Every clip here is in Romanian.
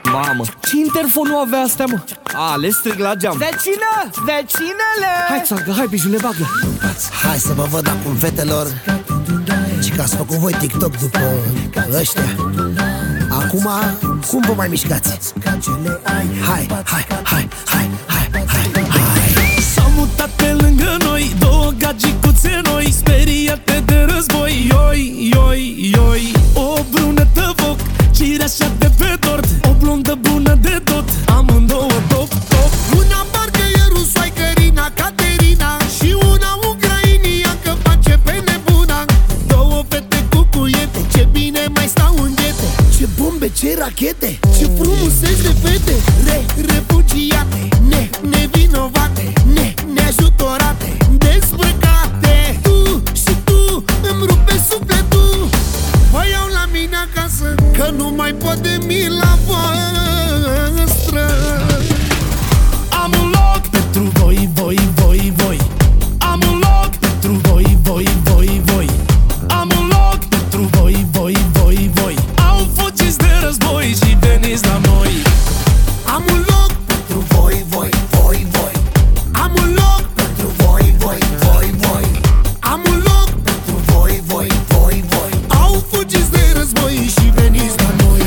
Mamă, ce interfon nu avea astea, mă? A, le strig la geam. Vecină, vecinele! Hai, țoarcă, hai, bijule, bagă. Hai să vă văd acum, fetelor, și că ați făcut voi TikTok după ăștia. Acum, cum vă mai mișcați? Hai, hai, hai, hai, hai, hai, hai. S-au mutat pe lângă noi două gagicuțe noi, speriate de război. Ioi, ioi, ioi. O brunetă foc, cireașa de pe tort, o blondă bună de tot, amândouă top, top. Una bargăierul, soaicărina, Caterina, și una ucrainiancă face pe nebuna. Două fete cu cuiete, ce bine mai stau în ghete. Ce bombe, ce rachete, ce frumuseți de fete. Refugiate, nevinovate, neajutorate, dezbrăcate. Tu și tu îmi rupe sufletul. Vă iau la mine acasă, că nu mai pot de mila voastră. Am un loc pentru voi, voi, voi, voi. Am un loc pentru voi, voi, voi, voi. Am un loc pentru voi, voi, voi, voi. Au fugiți de război și veniți la noi. Am un loc pentru voi, voi, voi, voi. Am un loc pentru voi, voi, voi, voi. Am un loc pentru voi, voi, voi, voi. Au fugiți de război și veniți la noi.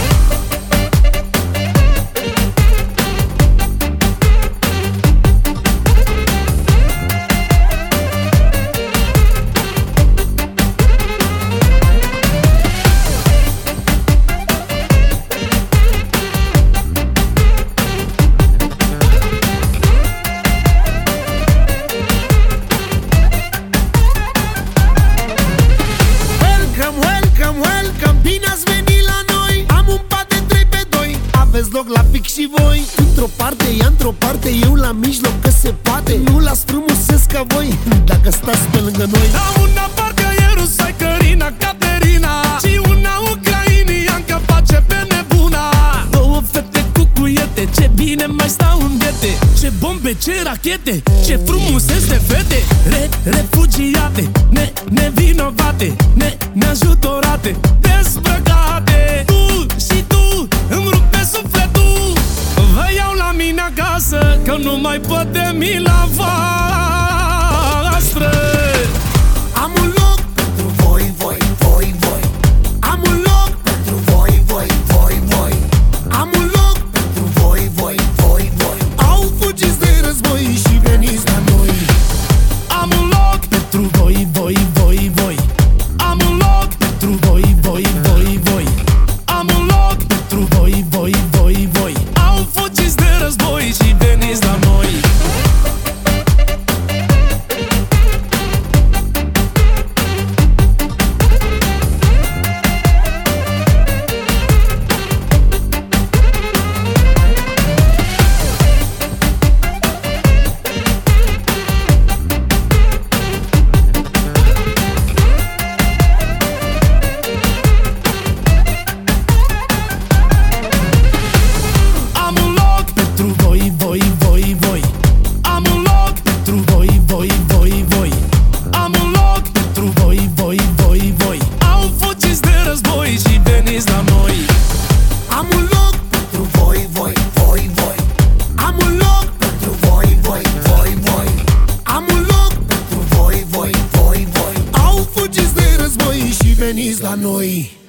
Aveți loc la pic și voi. Într-o parte, ea într-o parte, eu la mijloc, că se poate. Nu las frumuseț ca voi, dacă stați pe lângă noi. La una bargăierul, soaicărina, Caterina, și una ucrainiancă face pe nebuna. Două fete cu cuiete, ce bine mai stau în ghete. Ce bombe, ce rachete, ce frumuseț de fete. Refugiate, nevinovate, neajutorate, dezbrăcate. Tu și tu îmi rupe sufletul. Vă iau la mine acasă, că nu mai pot de mila voastră. Am un loc pentru voi, voi, voi, voi. Am un loc pentru voi, voi, voi, voi. Am un loc pentru voi, voi, voi, voi. Au fugiți de război și veniți la noi. Am un loc pentru voi, voi, voi, voi. Am un loc pentru voi, voi, voi, voi. Am un loc pentru voi, voi, voi, voi. Au fugiți de război și veniți la noi. Veniți la noi.